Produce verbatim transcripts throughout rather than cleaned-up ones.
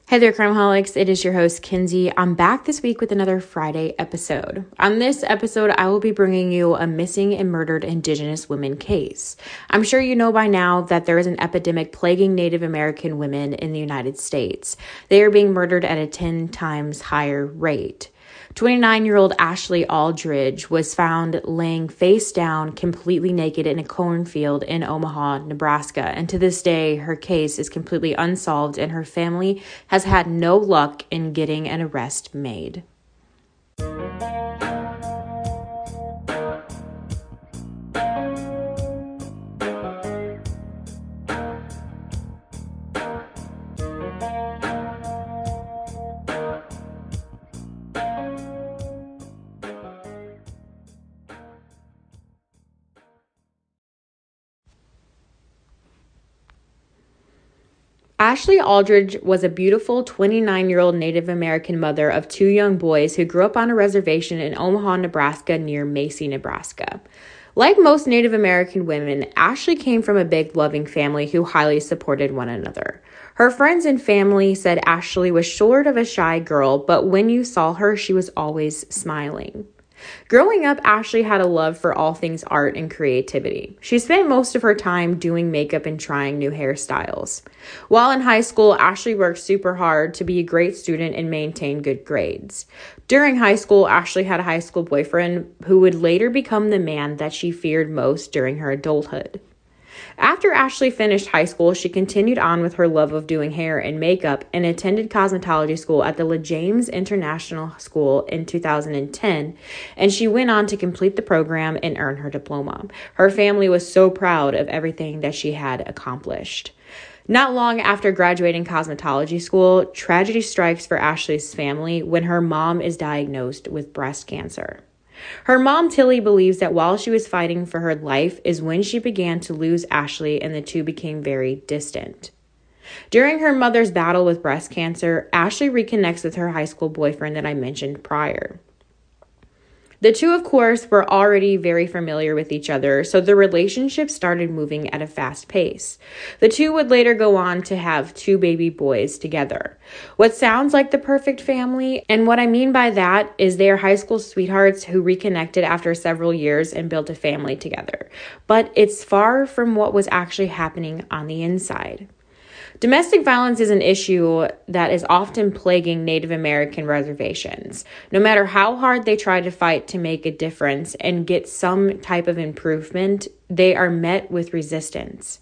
Hey there, Crimeholics. It is your host, Kinsey. I'm back this week with another Friday episode. On this episode, I will be bringing you a missing and murdered Indigenous women case. I'm sure you know by now that there is an epidemic plaguing Native American women in the United States. They are being murdered at a ten times higher rate. twenty-nine-year-old Ashley Aldridge was found laying face down, completely naked in a cornfield in Omaha, Nebraska. And to this day, her case is completely unsolved and her family has had no luck in getting an arrest made. Ashley Aldridge was a beautiful twenty-nine-year-old Native American mother of two young boys who grew up on a reservation in Omaha, Nebraska near Macy, Nebraska. Like most Native American women, Ashley came from a big, loving family who highly supported one another. Her friends and family said Ashley was short of a shy girl, but when you saw her, she was always smiling. Growing up, Ashley had a love for all things art and creativity. She spent most of her time doing makeup and trying new hairstyles. While in high school, Ashley worked super hard to be a great student and maintain good grades. During high school, Ashley had a high school boyfriend who would later become the man that she feared most during her adulthood. After Ashley finished high school, she continued on with her love of doing hair and makeup and attended cosmetology school at the La James International School in two thousand ten, and she went on to complete the program and earn her diploma. Her family was so proud of everything that she had accomplished. Not long after graduating cosmetology school, tragedy strikes for Ashley's family when her mom is diagnosed with breast cancer. Her mom, Tilly, believes that while she was fighting for her life is when she began to lose Ashley and the two became very distant. During her mother's battle with breast cancer, Ashley reconnects with her high school boyfriend that I mentioned prior. The two, of course, were already very familiar with each other, so the relationship started moving at a fast pace. The two would later go on to have two baby boys together. What sounds like the perfect family, and what I mean by that is they are high school sweethearts who reconnected after several years and built a family together. But it's far from what was actually happening on the inside. Domestic violence is an issue that is often plaguing Native American reservations. No matter how hard they try to fight to make a difference and get some type of improvement, they are met with resistance.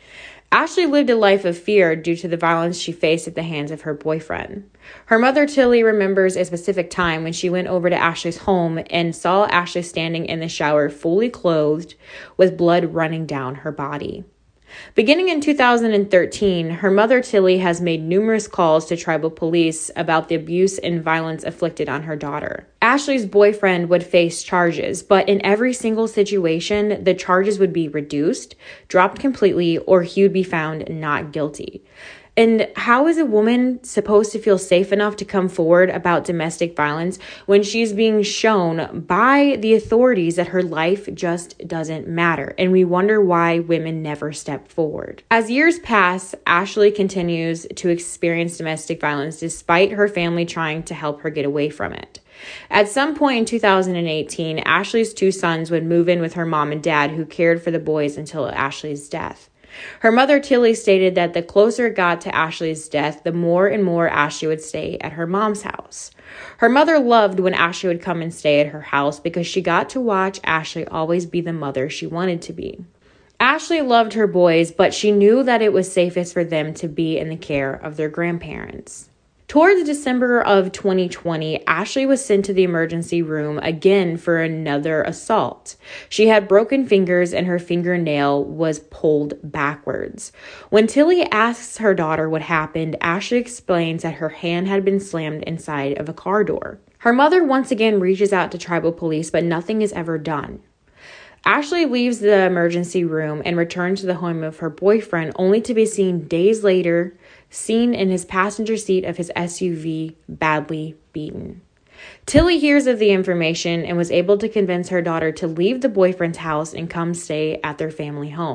Ashley lived a life of fear due to the violence she faced at the hands of her boyfriend. Her mother, Tilly, remembers a specific time when she went over to Ashley's home and saw Ashley standing in the shower fully clothed with blood running down her body. Beginning in two thousand thirteen, her mother, Tilly, has made numerous calls to tribal police about the abuse and violence afflicted on her daughter. Ashley's boyfriend would face charges, but in every single situation, the charges would be reduced, dropped completely, or he would be found not guilty. And how is a woman supposed to feel safe enough to come forward about domestic violence when she's being shown by the authorities that her life just doesn't matter? And we wonder why women never step forward. As years pass, Ashley continues to experience domestic violence despite her family trying to help her get away from it. At some point in two thousand eighteen, Ashley's two sons would move in with her mom and dad, who cared for the boys until Ashley's death. Her mother, Tilly, stated that the closer it got to Ashley's death, the more and more Ashley would stay at her mom's house. Her mother loved when Ashley would come and stay at her house because she got to watch Ashley always be the mother she wanted to be. Ashley loved her boys, but she knew that it was safest for them to be in the care of their grandparents. Towards December of twenty twenty, Ashley was sent to the emergency room again for another assault. She had broken fingers and her fingernail was pulled backwards. When Tilly asks her daughter what happened, Ashley explains that her hand had been slammed inside of a car door. Her mother once again reaches out to tribal police, but nothing is ever done. Ashley leaves the emergency room and returns to the home of her boyfriend, only to be seen days later, seen in his passenger seat of his S U V, badly beaten. Tilly hears of the information and was able to convince her daughter to leave the boyfriend's house and come stay at their family home.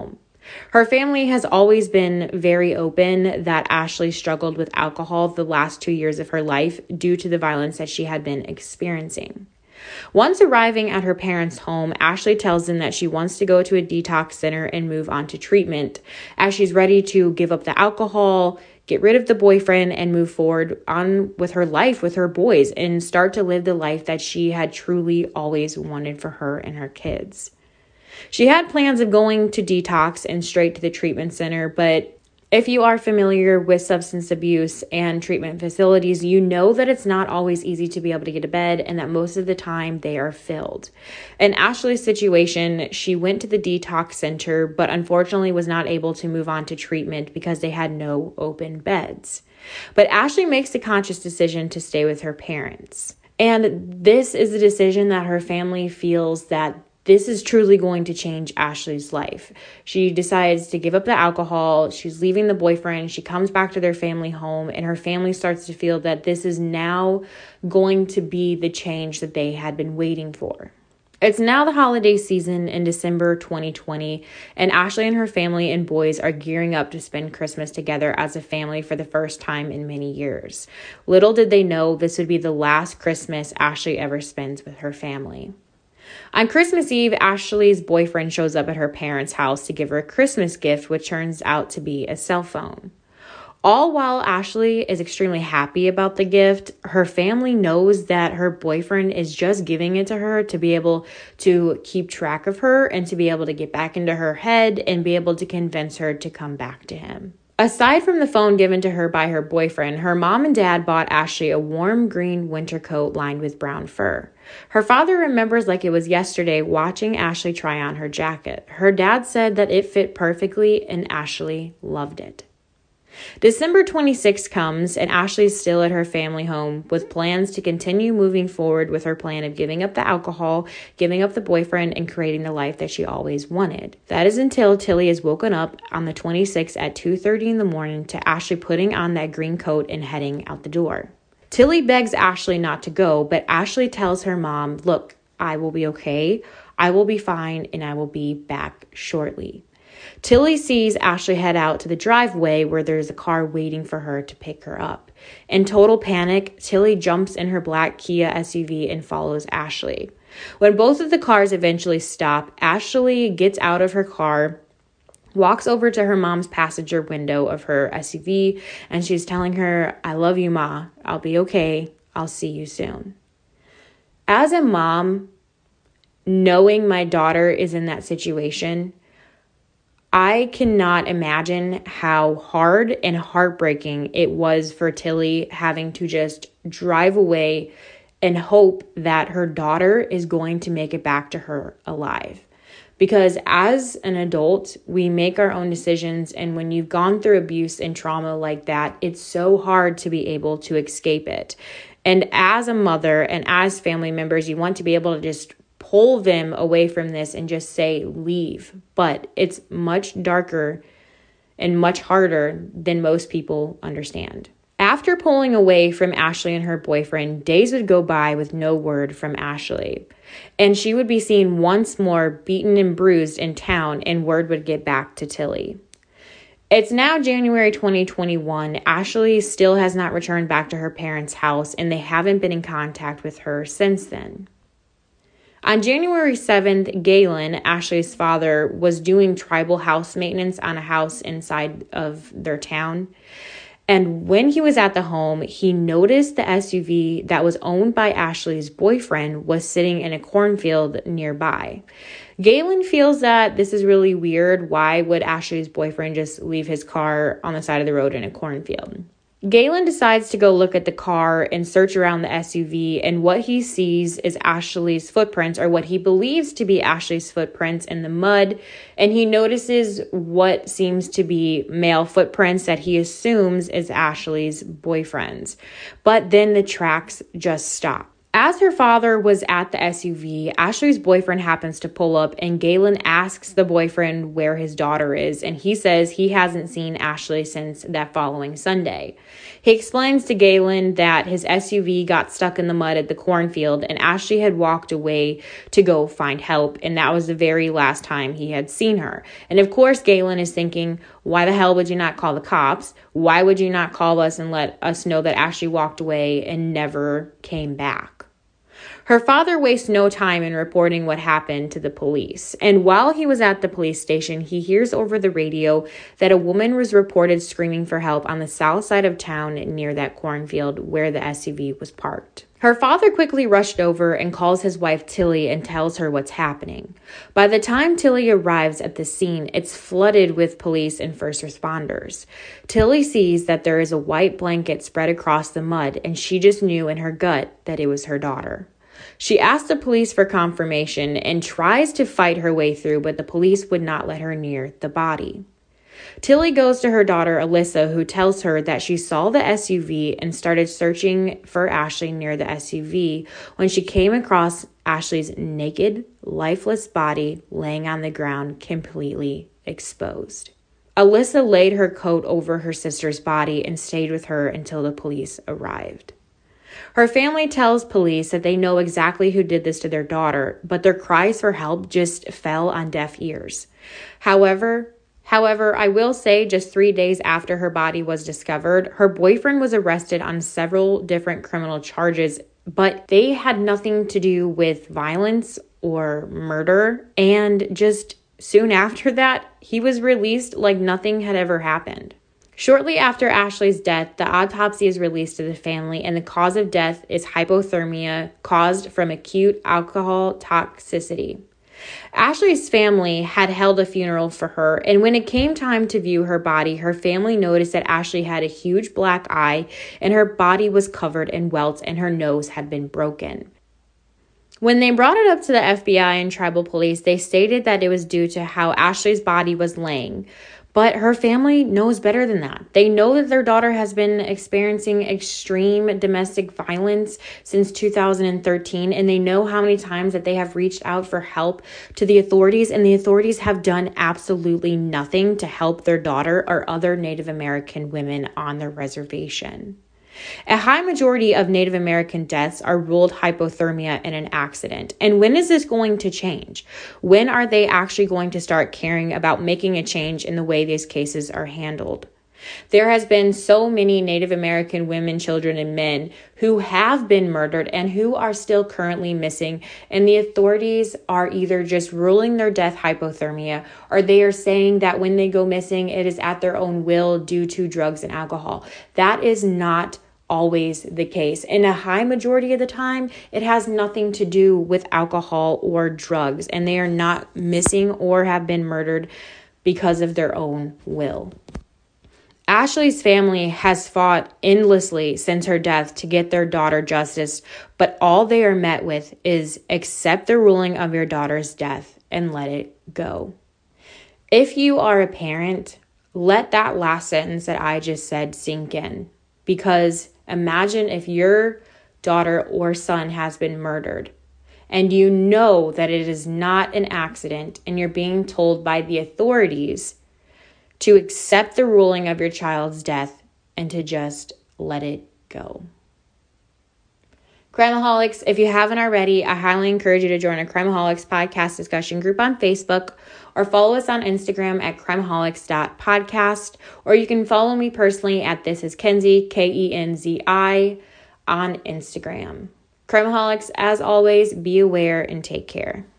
Her family has always been very open that Ashley struggled with alcohol the last two years of her life due to the violence that she had been experiencing. Once arriving at her parents' home, Ashley tells them that she wants to go to a detox center and move on to treatment, as she's ready to give up the alcohol, get rid of the boyfriend, and move forward on with her life with her boys and start to live the life that she had truly always wanted for her and her kids. She had plans of going to detox and straight to the treatment center, but if you are familiar with substance abuse and treatment facilities, you know that it's not always easy to be able to get to bed and that most of the time they are filled. In Ashley's situation, she went to the detox center, but unfortunately was not able to move on to treatment because they had no open beds. But Ashley makes the conscious decision to stay with her parents. And this is the decision that her family feels that this is truly going to change Ashley's life. She decides to give up the alcohol. She's leaving the boyfriend. She comes back to their family home, and her family starts to feel that this is now going to be the change that they had been waiting for. It's now the holiday season in December twenty twenty, and Ashley and her family and boys are gearing up to spend Christmas together as a family for the first time in many years. Little did they know this would be the last Christmas Ashley ever spends with her family. On Christmas Eve, Ashley's boyfriend shows up at her parents' house to give her a Christmas gift, which turns out to be a cell phone. All while Ashley is extremely happy about the gift, her family knows that her boyfriend is just giving it to her to be able to keep track of her and to be able to get back into her head and be able to convince her to come back to him. Aside from the phone given to her by her boyfriend, her mom and dad bought Ashley a warm green winter coat lined with brown fur. Her father remembers like it was yesterday watching Ashley try on her jacket. Her dad said that it fit perfectly and Ashley loved it. December twenty-sixth comes and Ashley's still at her family home with plans to continue moving forward with her plan of giving up the alcohol, giving up the boyfriend, and creating the life that she always wanted. That is until Tilly is woken up on the twenty-sixth at two thirty in the morning to Ashley putting on that green coat and heading out the door. Tilly begs Ashley not to go, but Ashley tells her mom, "Look, I will be okay. I will be fine, and I will be back shortly." Tilly sees Ashley head out to the driveway where there's a car waiting for her to pick her up. In total panic, Tilly jumps in her black Kia S U V and follows Ashley. When both of the cars eventually stop, Ashley gets out of her car, walks over to her mom's passenger window of her S U V, and she's telling her, "I love you, Ma. I'll be okay. I'll see you soon." As a mom, knowing my daughter is in that situation, I cannot imagine how hard and heartbreaking it was for Tilly having to just drive away and hope that her daughter is going to make it back to her alive. Because as an adult, we make our own decisions, and when you've gone through abuse and trauma like that, it's so hard to be able to escape it. And as a mother and as family members, you want to be able to just pull them away from this and just say, leave. But it's much darker and much harder than most people understand. After pulling away from Ashley and her boyfriend, days would go by with no word from Ashley. And she would be seen once more beaten and bruised in town, and word would get back to Tilly. It's now January twenty twenty-one. Ashley still has not returned back to her parents' house, and they haven't been in contact with her since then. On January seventh, Galen, Ashley's father, was doing tribal house maintenance on a house inside of their town. And when he was at the home, he noticed the S U V that was owned by Ashley's boyfriend was sitting in a cornfield nearby. Galen feels that this is really weird. Why would Ashley's boyfriend just leave his car on the side of the road in a cornfield? Galen decides to go look at the car and search around the S U V, and what he sees is Ashley's footprints, or what he believes to be Ashley's footprints in the mud, and he notices what seems to be male footprints that he assumes is Ashley's boyfriend's. But then the tracks just stop. As her father was at the S U V, Ashley's boyfriend happens to pull up, and Galen asks the boyfriend where his daughter is, and he says he hasn't seen Ashley since that following Sunday. He explains to Galen that his S U V got stuck in the mud at the cornfield, and Ashley had walked away to go find help, and that was the very last time he had seen her. And of course, Galen is thinking, why the hell would you not call the cops? Why would you not call us and let us know that Ashley walked away and never came back? Her father wastes no time in reporting what happened to the police. And while he was at the police station, he hears over the radio that a woman was reported screaming for help on the south side of town near that cornfield where the S U V was parked. Her father quickly rushed over and calls his wife Tilly and tells her what's happening. By the time Tilly arrives at the scene, it's flooded with police and first responders. Tilly sees that there is a white blanket spread across the mud, and she just knew in her gut that it was her daughter. She asks the police for confirmation and tries to fight her way through, but the police would not let her near the body. Tilly goes to her daughter, Alyssa, who tells her that she saw the S U V and started searching for Ashley near the S U V when she came across Ashley's naked, lifeless body laying on the ground, completely exposed. Alyssa laid her coat over her sister's body and stayed with her until the police arrived. Her family tells police that they know exactly who did this to their daughter, but their cries for help just fell on deaf ears. However, However, I will say just three days after her body was discovered, her boyfriend was arrested on several different criminal charges, but they had nothing to do with violence or murder. And just soon after that, he was released like nothing had ever happened. Shortly after Ashley's death, the autopsy is released to the family, and the cause of death is hypothermia caused from acute alcohol toxicity. Ashley's family had held a funeral for her, and when it came time to view her body, her family noticed that Ashley had a huge black eye, and her body was covered in welts, and her nose had been broken. When they brought it up to the F B I and tribal police, they stated that it was due to how Ashley's body was laying. But her family knows better than that. They know that their daughter has been experiencing extreme domestic violence since two thousand thirteen, and they know how many times that they have reached out for help to the authorities, and the authorities have done absolutely nothing to help their daughter or other Native American women on their reservation. A high majority of Native American deaths are ruled hypothermia in an accident. And when is this going to change? When are they actually going to start caring about making a change in the way these cases are handled? There has been so many Native American women, children, and men who have been murdered and who are still currently missing, and the authorities are either just ruling their death hypothermia, or they are saying that when they go missing, it is at their own will due to drugs and alcohol. That is not always the case. In a high majority of the time, it has nothing to do with alcohol or drugs, and they are not missing or have been murdered because of their own will. Ashley's family has fought endlessly since her death to get their daughter justice, but all they are met with is accept the ruling of your daughter's death and let it go. If you are a parent, let that last sentence that I just said sink in, because imagine if your daughter or son has been murdered and you know that it is not an accident, and you're being told by the authorities to accept the ruling of your child's death and to just let it go. Crimeaholics, if you haven't already, I highly encourage you to join a Crimeaholics podcast discussion group on Facebook, or follow us on Instagram at crimeaholics dot podcast, or you can follow me personally at This Is Kenzie, K E N Z I, on Instagram. Crimeaholics, as always, be aware and take care.